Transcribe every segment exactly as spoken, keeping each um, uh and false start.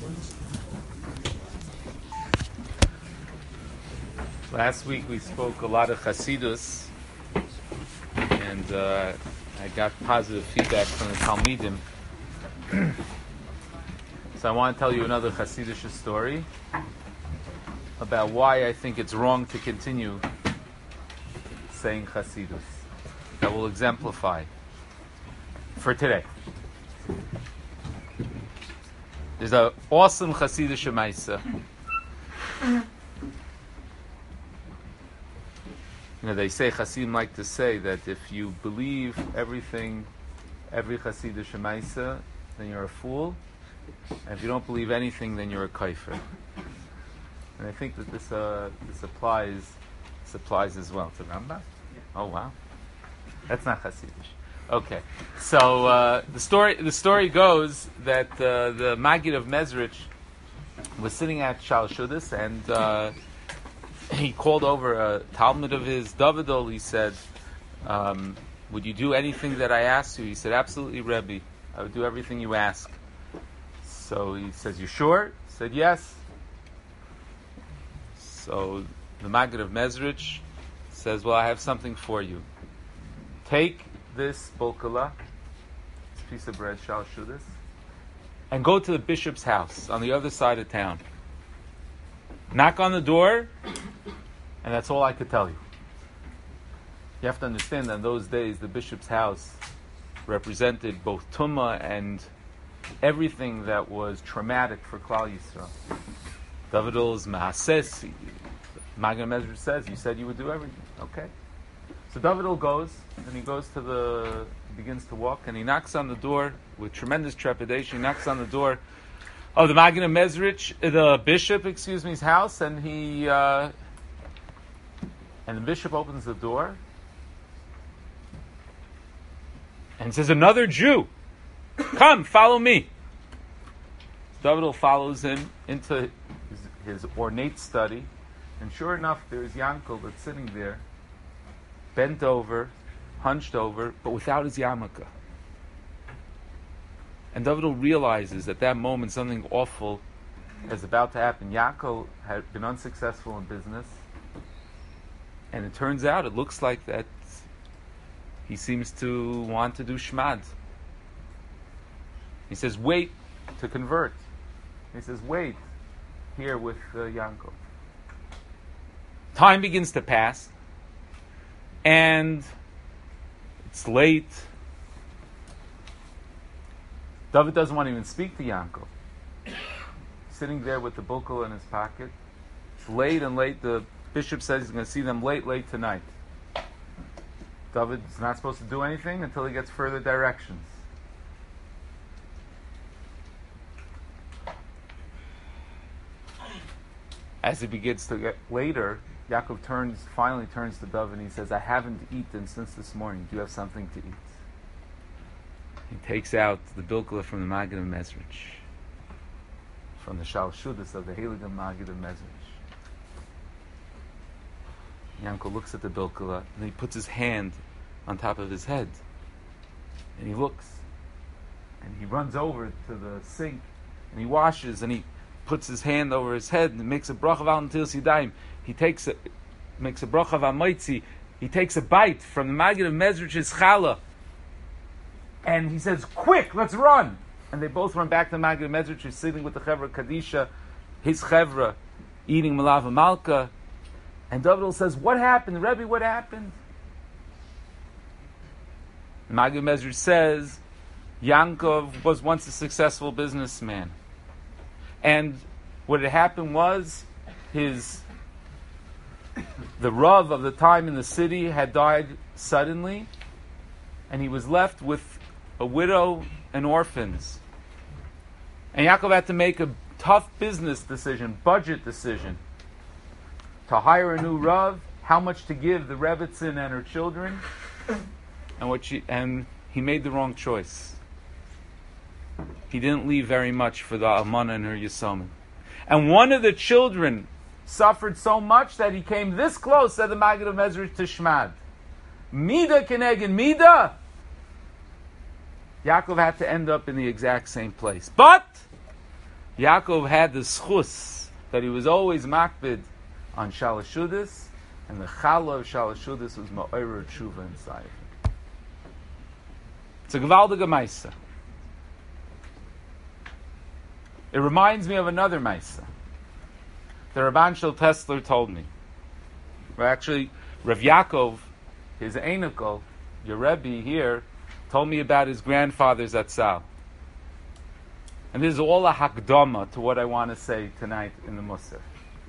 Last week we spoke a lot of Chasidus, and uh, I got positive feedback from the Talmidim. So I want to tell you another Chassidish story about why I think it's wrong to continue saying Chasidus. That will exemplify for today. There's an awesome Chassidish Maisa. You know, they say, Chassidim like to say that if you believe everything, every Chassidish Maisa, then you're a fool. And if you don't believe anything, then you're a kaifer. And I think that this uh, this applies this applies as well to Rambam. Oh wow, that's not Chassidish. Okay, so uh, the story the story goes that uh, the Maggid of Mezrich was sitting at Shal Shudas, and uh, he called over a Talmud of his, Davidol. He said, um, "Would you do anything that I asked you?" He said, "Absolutely, Rebbe. I would do everything you ask." So he says, "You sure?" He said, "Yes." So the Maggid of Mezrich says, "Well, I have something for you. Take this bulkala, this piece of bread, shal shudas, and go to the bishop's house on the other side of town. Knock on the door, and that's all I could tell you." You have to understand that in those days, the bishop's house represented both Tumah and everything that was traumatic for Klal Yisrael. Davidol's Maases, Maggid Mezrich says, "You said you would do everything." Okay. So Davidol goes, and he goes to the, begins to walk, and he knocks on the door with tremendous trepidation. He knocks on the door of the Maggid of Mezrich, the bishop, excuse me, his house, and he, uh, and the bishop opens the door, and says, "Another Jew, come, follow me." Davidol follows him into his, his ornate study, and sure enough, there's Yankel that's sitting there, bent over, hunched over, but without his yarmulke. And Davidol realizes at that moment something awful is about to happen. Yaakov had been unsuccessful in business, and it turns out, it looks like that he seems to want to do shmad. He says, "Wait to convert." He says, "Wait here with uh, Yaakov." Time begins to pass, and it's late. David doesn't want to even speak to Yaakov. Sitting there with the bukel in his pocket. It's late and late. The bishop says he's going to see them late, late tonight. David's not supposed to do anything until he gets further directions. As it begins to get later, Yaakov turns, finally turns to David and he says, "I haven't eaten since this morning. Do you have something to eat?" He takes out the bilkula from the Maggid of Mezrich, from the Shal Shudas of the Heilige Maggid of Mezrich. Yaakov looks at the bilkula and he puts his hand on top of his head. And he looks. And he runs over to the sink and he washes and he puts his hand over his head and makes a bracha of al netilas yadayim. He takes a, makes a bracha of amaitzi. He takes a bite from the Maggid of Mezrich's challah. And he says, "Quick, let's run!" And they both run back to the Maggid of Mezrich, who's sitting with the Chevra Kadisha, his Chevra, eating Malava Malka. And Davidol says, "What happened? Rebbe, what happened?" The Maggid of Mezrich says, Yankov was once a successful businessman. And what had happened was, his the Rav of the time in the city had died suddenly, and he was left with a widow and orphans. And Yaakov had to make a tough business decision, budget decision, to hire a new Rav, how much to give the Rebbitzin and her children, and what she, and he made the wrong choice. He didn't leave very much for the Almana and her Yisomim. And one of the children suffered so much that he came this close, said the Maggid of Mezrich, to Shmad. Mida kenegin Mida. Yaakov had to end up in the exact same place. But Yaakov had the schus that he was always makbid on Shalashudis, and the chala of Shalashudis was ma'orer tshuva inside. It's a gewaldige Maisa. It reminds me of another Maisa. The Rabban Shel Tessler told me. Well, actually, Rav Yaakov, his Einikel, your Rebbe here, told me about his grandfather's Zatzal. And this is all a hakdama to what I want to say tonight in the Musaf.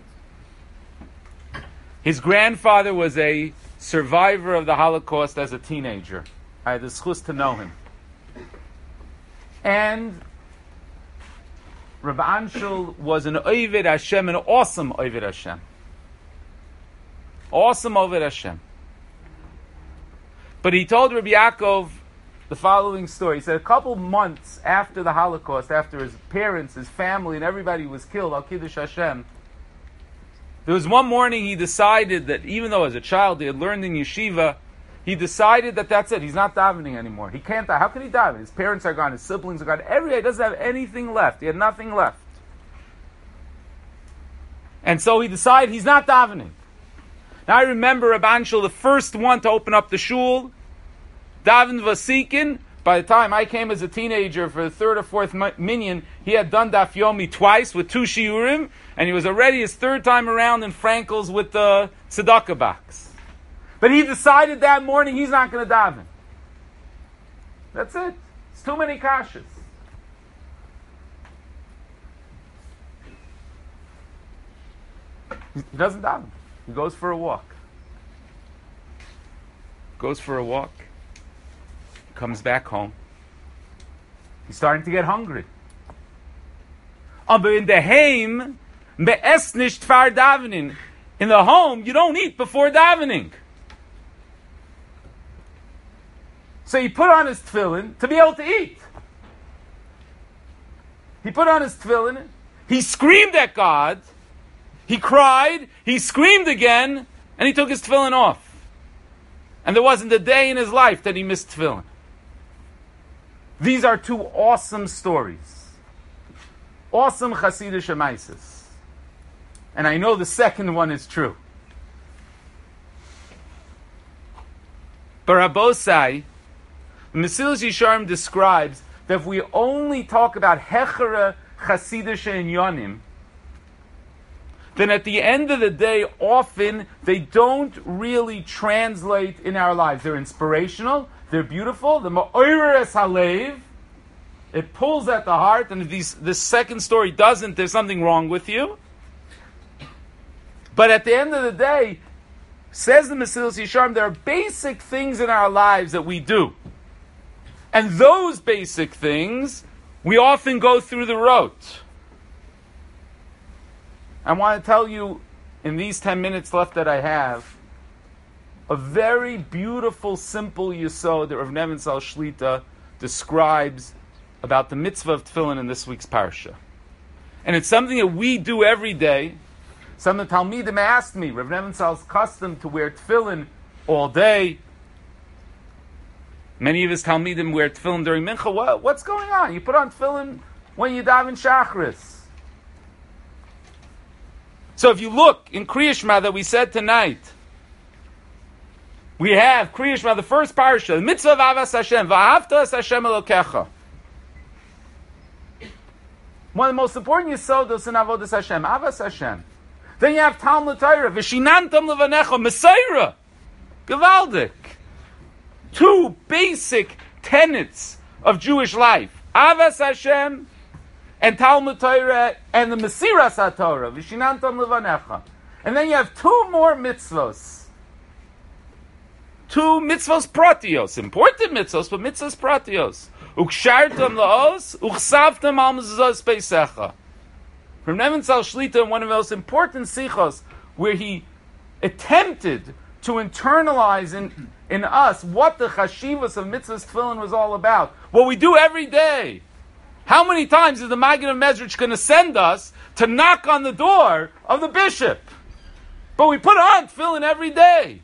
His grandfather was a survivor of the Holocaust as a teenager. I had the schus to know him. And Rabbi Anshel was an Oived Hashem, an awesome Oived Hashem. Awesome Oived Hashem. But he told Rabbi Yaakov the following story. He said a couple months after the Holocaust, after his parents, his family, and everybody was killed, Al Kiddush Hashem, there was one morning he decided that even though as a child he had learned in yeshiva, he decided that that's it. He's not davening anymore. He can't daven. How can he daven? His parents are gone. His siblings are gone. Every day he doesn't have anything left. He had nothing left. And so he decided he's not davening. Now I remember Rabban Shul, the first one to open up the shul, Daven Vasikin. By the time I came as a teenager for the third or fourth minyan, he had done Daf Yomi twice with two shiurim, and he was already his third time around in Frankel's with the tzedakah box. But he decided that morning he's not going to daven. That's it. It's too many kashas. He doesn't daven. He goes for a walk. Goes for a walk. Comes back home. He's starting to get hungry. Aber in the heim, me es nicht far davening. In the home, you don't eat before davening. So he put on his tefillin to be able to eat. He put on his tefillin. He screamed at God. He cried. He screamed again. And he took his tefillin off. And there wasn't a day in his life that he missed tefillin. These are two awesome stories. Awesome Hasidic Emaises. And I know the second one is true. But Rabbosai, Mesilas Yesharim describes that if we only talk about Hechere Chasidische Inyanim, then at the end of the day, often they don't really translate in our lives. They're inspirational, they're beautiful, the Ma'oreres Halev, it pulls at the heart, and if these, this second story doesn't, there's something wrong with you. But at the end of the day, says the Mesilas Yesharim, there are basic things in our lives that we do. And those basic things, we often go through the rote. I want to tell you, in these ten minutes left that I have, a very beautiful, simple yesod that Rav Nebenzahl Shlita describes about the mitzvah of tefillin in this week's parsha. And it's something that we do every day. Some of the Talmidim asked me, Rav Nebenzahl's custom to wear tefillin all day. Many of his Talmidim wear tefillin during mincha. What, what's going on? You put on tefillin when you daven shachris. So if you look in Kriya Shema that we said tonight, we have Kriya Shema, the first parsha, the mitzvah of Avas Hashem, V'ahavta es Hashem Elokecha. One of the most important yisodos in Avodas Hashem, Avas Hashem. Then you have Talmud Torah, V'shinantam levanecha, Mesaira, Gevaldik. Two basic tenets of Jewish life. Avas Hashem and Talmud Torah and the Mesiras HaTorah, V'shinantam levanecha. And then you have two more mitzvos. Two mitzvos pratios, important mitzvos, but mitzvos pratios. Ukshartam laos, uchsavtam al mezuzos peisecha. From Nebenzahl Shlita, one of the most important sichos, where he attempted to internalize in, in us what the chashivas of mitzvahs tefillin was all about. What we do every day. How many times is the Maggid of Mezrich going to send us to knock on the door of the bishop? But we put on tefillin every day.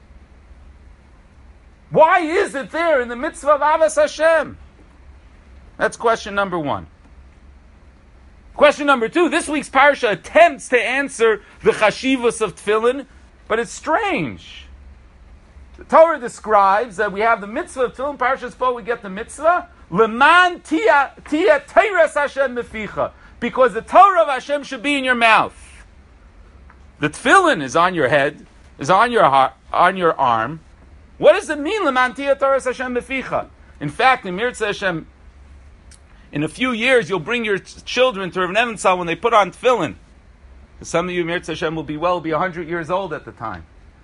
Why is it there in the mitzvah of Avas Hashem? That's question number one. Question number two, this week's parsha attempts to answer the chashivos of tefillin, but it's strange. The Torah describes that we have the mitzvah of tefillin, Parshas Bo, we get the mitzvah, Leman tia tia teiras Hashem meficha, because the Torah of Hashem should be in your mouth. The tefillin is on your head, is on your heart, on your arm. What does it mean, Leman tia teiras Hashem meficha? In fact, in Mirza Hashem, in a few years, you'll bring your children to Rav Nebenzahl when they put on tefillin. Some of you, Mirza Hashem, will be well, be one hundred years old at the time.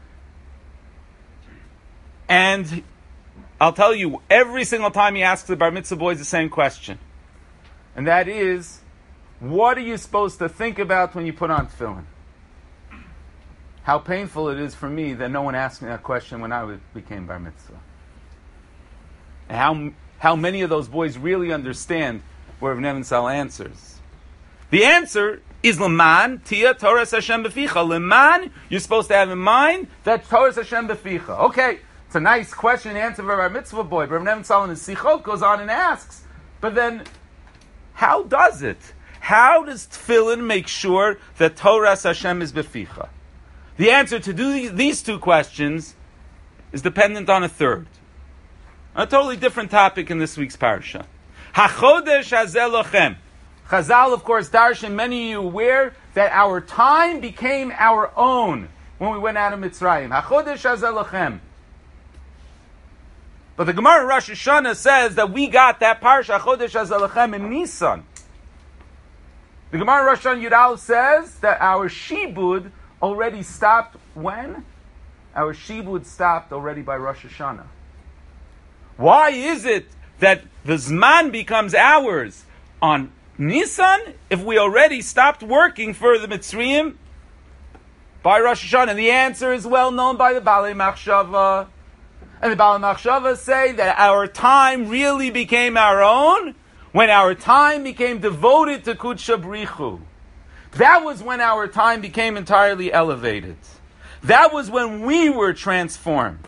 And I'll tell you, every single time he asks the bar mitzvah boys the same question. And that is, what are you supposed to think about when you put on tefillin? How painful it is for me that no one asked me that question when I became bar mitzvah. And how, how many of those boys really understand where Rav Nebenzahl answers. The answer is Leman Tia Torah Hashem Beficha. Leman, you're supposed to have in mind that Torah Hashem Beficha. Okay. It's a nice question and answer for our mitzvah boy. But Rav Nebenzahl in his Sichot goes on and asks, but then, how does it? How does tefillin make sure that Torah Hashem is beficha? The answer to do these, these two questions is dependent on a third. A totally different topic in this week's parsha. HaChodesh hazeh lochem. Chazal, of course, darshan, many of you aware that our time became our own when we went out of Mitzrayim. HaChodesh hazeh lochem. But the Gemara in Rosh Hashanah says that we got that parsha Chodesh Hazeh Lochem in Nisan. The Gemara in Rosh Hashanah Yud Aleph says that our shibud already stopped when? Our shibud stopped already by Rosh Hashanah. Why is it that the Zman becomes ours on Nisan if we already stopped working for the Mitzrayim by Rosh Hashanah? The answer is well known by the Balei Machshava. And the Balei Machshava say that our time really became our own when our time became devoted to Kudsha Brichu. That was when our time became entirely elevated. That was when we were transformed.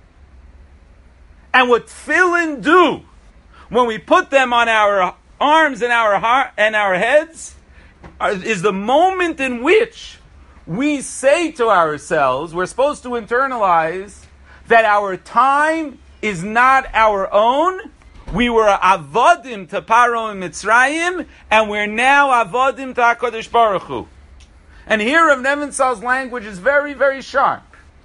And what tefillin do when we put them on our arms and our heart and our heads is the moment in which we say to ourselves, we're supposed to internalize that our time is not our own. We were avodim to Paro and Mitzrayim, and we're now avodim to HaKadosh Baruch Hu. And here Rav Nebenzahl's language is very, very sharp.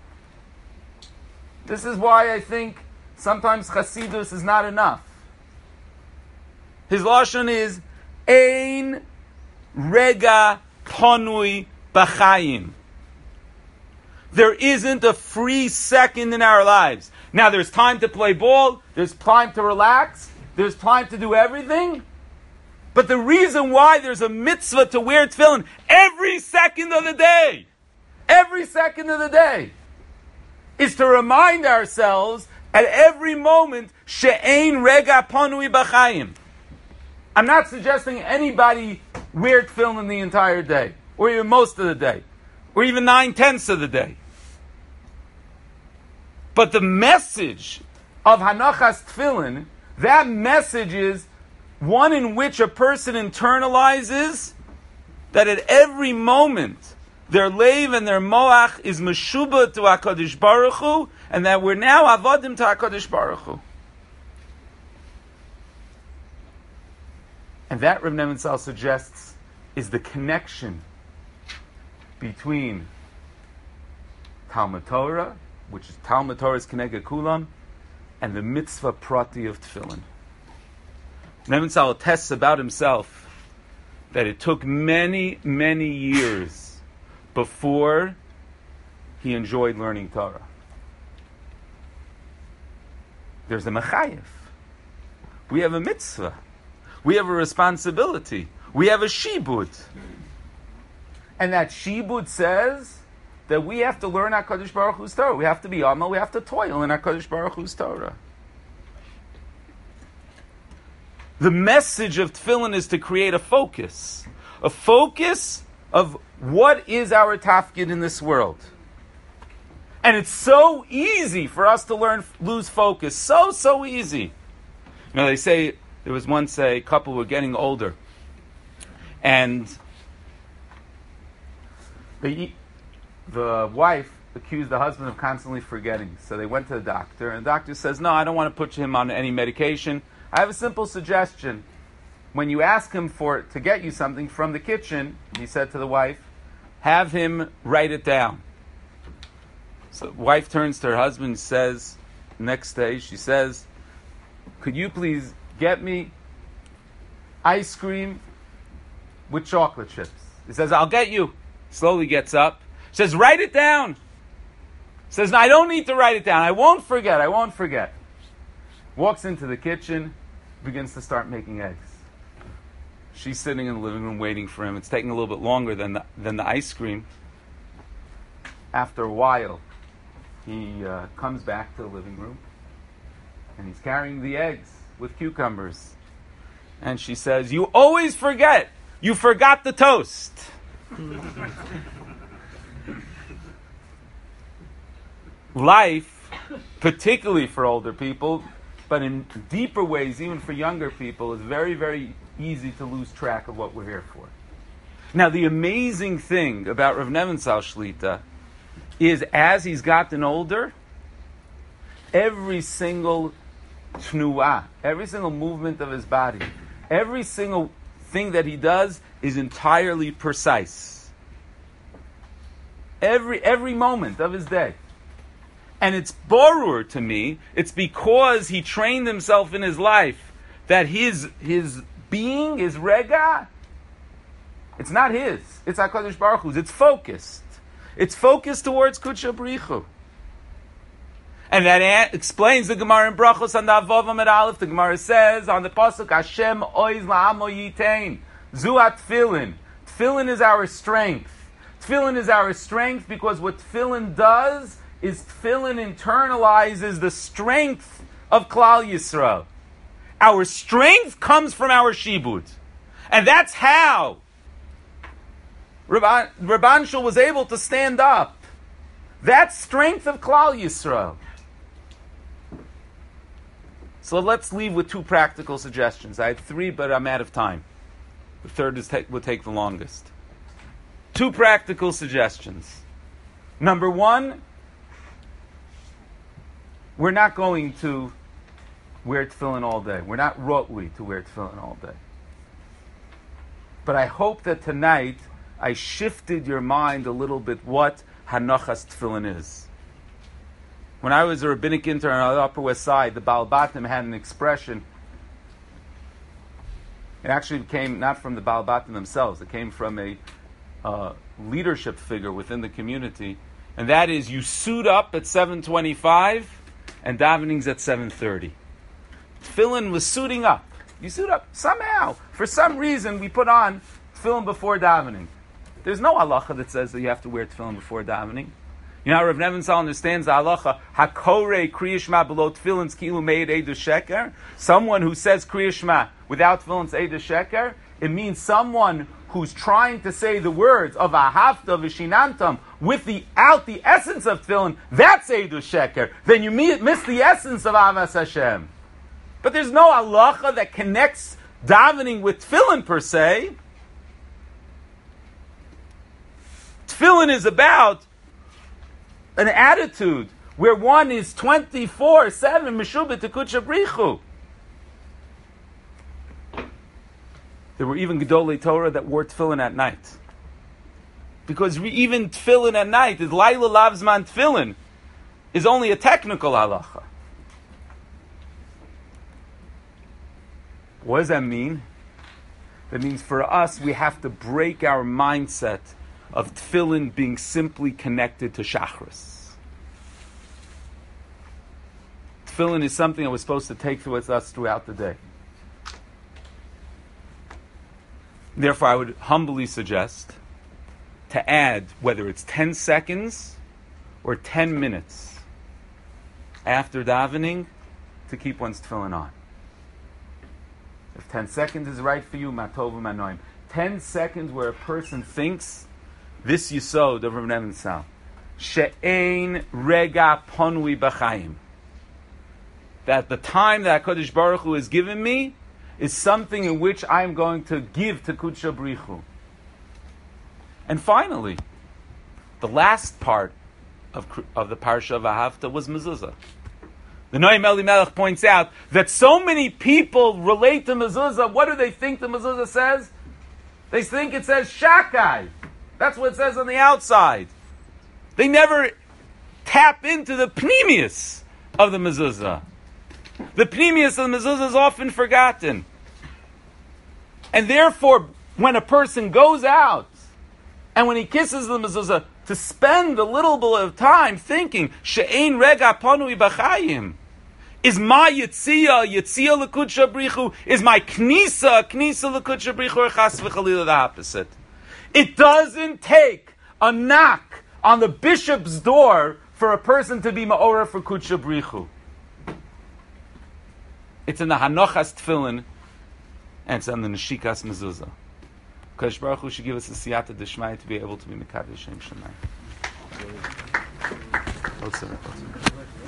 This is why I think sometimes Chasidus is not enough. His lashon is Ein Rega Ponui B'Chaim. There isn't a free second in our lives. Now, there's time to play ball, there's time to relax, there's time to do everything. But the reason why there's a mitzvah to wear tefillin every second of the day, every second of the day, is to remind ourselves at every moment, she'ein rega panui b'chaim. I'm not suggesting anybody wear tefillin the entire day, or even most of the day, or even nine-tenths of the day. But the message of Hanachas Tefillin, that message is one in which a person internalizes that at every moment their leiv and their moach is meshuba to HaKadosh Baruch Hu, and that we're now avodim to HaKadosh Baruch Hu. And that, Rav Nebenzahl suggests, is the connection between Talmud Torah, which is Talmud Torah's Keneged Kulam, and the mitzvah prati of tefillin. Nebenzahl attests about himself that it took many, many years before he enjoyed learning Torah. There's a mechayev. We have a mitzvah. We have a responsibility. We have a shibud. And that shibud says that we have to learn HaKadosh Baruch Hu's Torah. We have to be amal, we have to toil in HaKadosh Baruch Hu's Torah. The message of tefillin is to create a focus. A focus of what is our tafkid in this world. And it's so easy for us to learn, lose focus. So, so easy. You know, they say There was once a couple who were getting older, and the the wife accused the husband of constantly forgetting. So they went to the doctor, and the doctor says, "No, I don't want to put him on any medication. I have a simple suggestion. When you ask him for to get you something from the kitchen," he said to the wife, "have him write it down." So the wife turns to her husband and says, next day, she says, "Could you please get me ice cream with chocolate chips?" He says, "I'll get you." Slowly gets up. Says, "Write it down." Says, "No, I don't need to write it down. I won't forget. I won't forget." Walks into the kitchen, begins to start making eggs. She's sitting in the living room waiting for him. It's taking a little bit longer than the, than the ice cream. After a while, he uh, comes back to the living room, and he's carrying the eggs with cucumbers. And she says, "You always forget. You forgot the toast." Life, particularly for older people, but in deeper ways, even for younger people, is very, very easy to lose track of what we're here for. Now, the amazing thing about Rav Nebenzahl Shlita is, as he's gotten older, every single tnuah, every single movement of his body, every single thing that he does is entirely precise. Every every moment of his day. And it's borur to me, it's because he trained himself in his life that his his being, his rega, it's not his. It's HaKadosh Baruch Hu's. It's focused. It's focused towards Kudsha B'richu. And that a- explains the Gemara in Brachos on the Avav Amid Aleph. The Gemara says on the Pasuk, Hashem oiz la'amo yitein. Zuat tefillin. Tefillin is our strength. Tefillin is our strength because what tefillin does is tefillin internalizes the strength of Klal Yisrael. Our strength comes from our shibud. And that's how Rabban, Rabban Shul was able to stand up. That strength of Klal Yisrael. So let's leave with two practical suggestions. I had three, but I'm out of time. The third is ta- will take the longest. Two practical suggestions. Number one, we're not going to wear tefillin all day. We're not rotli to wear tefillin all day. But I hope that tonight I shifted your mind a little bit what Hanachas tefillin is. When I was a rabbinic intern on the Upper West Side, the Baal Batim had an expression. It actually came not from the Baal Batim themselves. It came from a uh, leadership figure within the community. And that is, you suit up at seven twenty-five and davening's at seven thirty. Tefillin was suiting up. You suit up. Somehow, for some reason, we put on tefillin before davening. There's no halacha that says that you have to wear tefillin before davening. You know how Rav Nebenzahl understands the halacha? Hakore kriya shema below tefillin's kilu meid eidu sheker. Someone who says kriya shema without tefillin's eidu sheker, it means someone who's trying to say the words of ahavta v'shinantam without the essence of tefillin. That's eidu sheker. Then you miss the essence of avas Hashem. But there's no halacha that connects davening with tefillin per se. Tefillin is about an attitude where one is twenty-four seven meshubah to Kudsha B'richu. There were even Gedolei Torah that wore tefillin at night. Because even tefillin at night, is Laila Lavzman tefillin, is only a technical halacha. What does that mean? That means for us, we have to break our mindset of tefillin being simply connected to Shachris. Tefillin is something that we're supposed to take with us throughout the day. Therefore, I would humbly suggest to add, whether it's ten seconds or ten minutes after davening, to keep one's tefillin on. If ten seconds is right for you, matov manoim. Ten seconds where a person thinks this yisod of Rav Nebenzahl, she'ein rega ponui b'chaim, that the time that HaKadosh Baruch Hu has given me, is something in which I am going to give to Kudsha Brichu. And finally, the last part of, of the Parsha of Ahavta was mezuzah. The Noam Elimelech points out that so many people relate to mezuzah. What do they think the mezuzah says? They think it says shakai. That's what it says on the outside. They never tap into the pnimius of the mezuzah. The pnimius of the mezuzah is often forgotten. And therefore, when a person goes out and when he kisses the mezuzah, to spend a little bit of time thinking, she'ein rega panui b'chayim, is my yitzia, yitzia l'kudsha brichu, is my knisa, knisa l'kudsha brichu, or chas v'chalila the opposite. It doesn't take a knock on the bishop's door for a person to be ma'orah for kudsha brichu. It's in the hanochas tefillin, and it's on the neshikas mezuzah. Kadosh Baruch Hu should give us a siyata d'shmai to be able to be mekadosh Shem Shemayim.